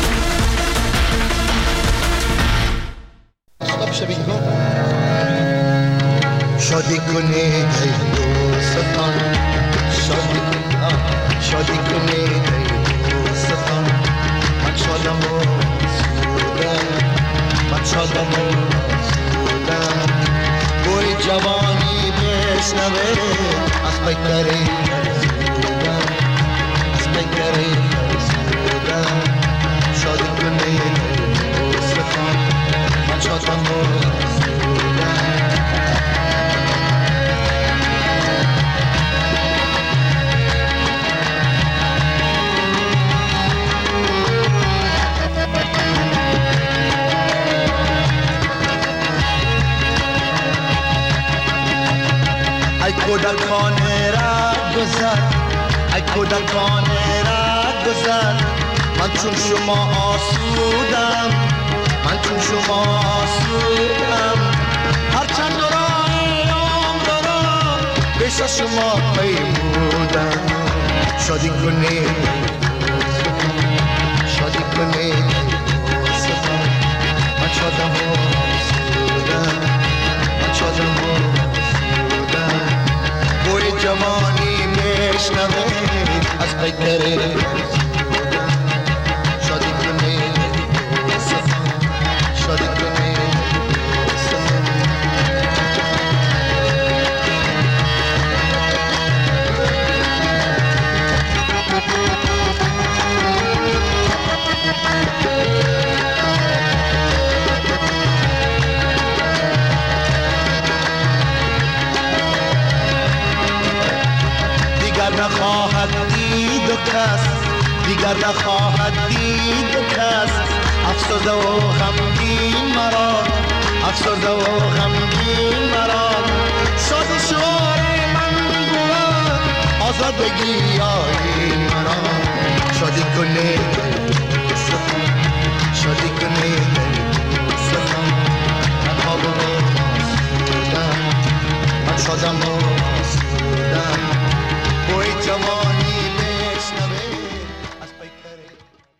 شادی کنید ای دوستان، شادی شادی کنید ای دوستان، من شادم و سودم، من شادم و سودم، بوی جوانی بشنوه از پیکری سودم، از پیکری سودم، شادی کنید ای دوستان، من شادم و سودم. ای کودکان را گذر، ای کودکان را گذر، من چون شما آسودم، من چون شما آسودم، هرچند راه عمر را پیش از شما پیمودم. شادی کنید شادی کنید دوستان، من شادم و آسودم، من شادم و آسودم، بوی جوانی میشنوه از پیکر شادی کنید دوستان، شادی کنید دوستان. دیگر نخواهد دید و کس، دیگر نخواهد دید و کس، افسرده و غمگین مرا، افسرده و غمگین مرا، شاد شعار من بود آزادگی آیین مرا. شادی کنید شادی کنید بسازم